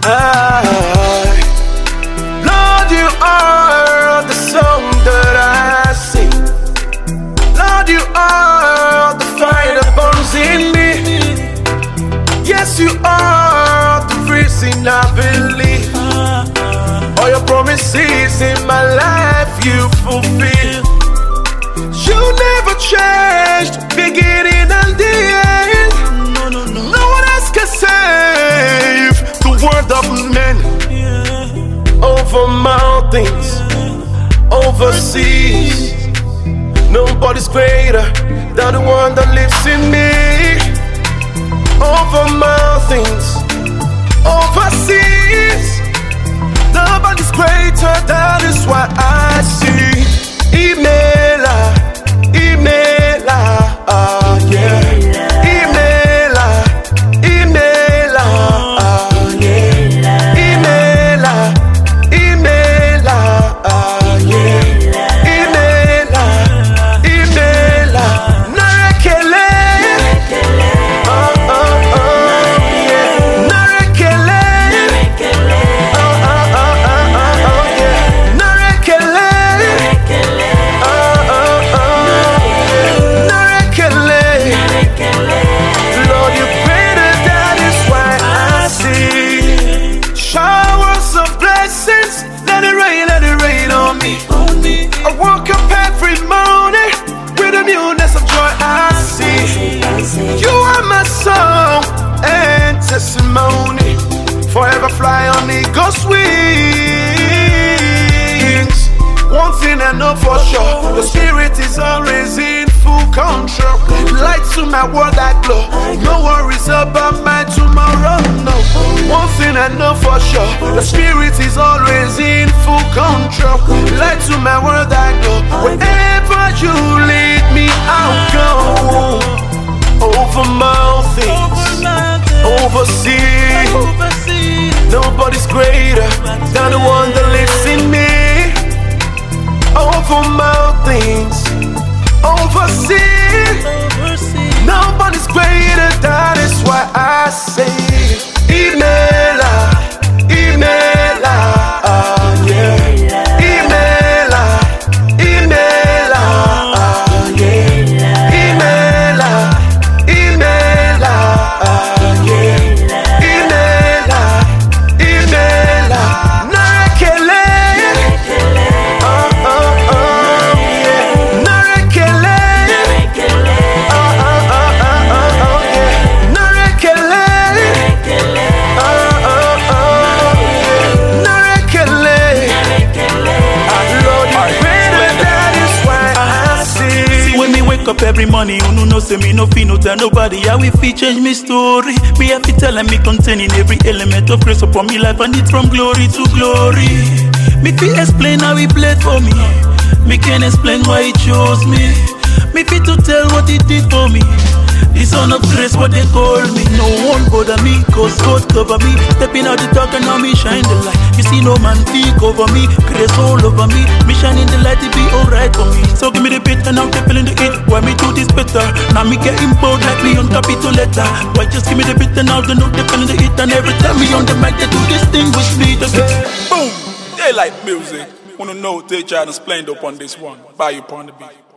Lord, you are the song that I sing. Lord, you are the fire that burns in me. Yes, you are the reason I believe. All your promises in my life you fulfill. You never changed, beginning and the end. No one else can save the word of men. Over mountains, over seas, nobody's greater than the one that lives in me. Over mountains, over seas, nobody's greater, that is why I sing. Imela, Imela, yeah. Imela, Imela, yeah. Imela, Imela, yeah. Imela, Imela, Narekele, I woke up every morning with a newness of joy I see. You are my song and testimony, forever fly on eagle's wings. One thing I know for sure, the spirit is always in full control. Light to my world I glow, no worries about my tomorrow, no. One thing I know for sure, the spirit is always in full control. Light to my world I glow, wherever you lead me I'll go. Over mountains, over seas, nobody's greater than the one that lives in me. Over mountains, over seas, nobody's greater, that is why I say Imela, Imela, yeah. Imela, Imela, yeah. Imela, Imela, yeah. Imela, Imela, Narekele, Narekele, up every morning, you know say me no feel no tell nobody. How we feel change me story. Me have to tell and me containing every element of grace upon me life and it from glory to glory. Me feel explain how he played for me. Me can explain why he chose me. Me fit to tell what he did for me. The son of grace, what they call me. No one bother me, cause God cover me. Stepping out the dark and now me shine the light. You see no man peek over me, grace all over me. Me shining the light, it be alright for me. So give me the bit and now they feeling the it. Why me do this better? Now me getting bold like me on capital letter. Why just give me the bit and now they know they feeling the it. And every time me on the mic they do this thing with me. Boom! They like music. Wanna know they try to explain up on this one. Buy you upon the beat.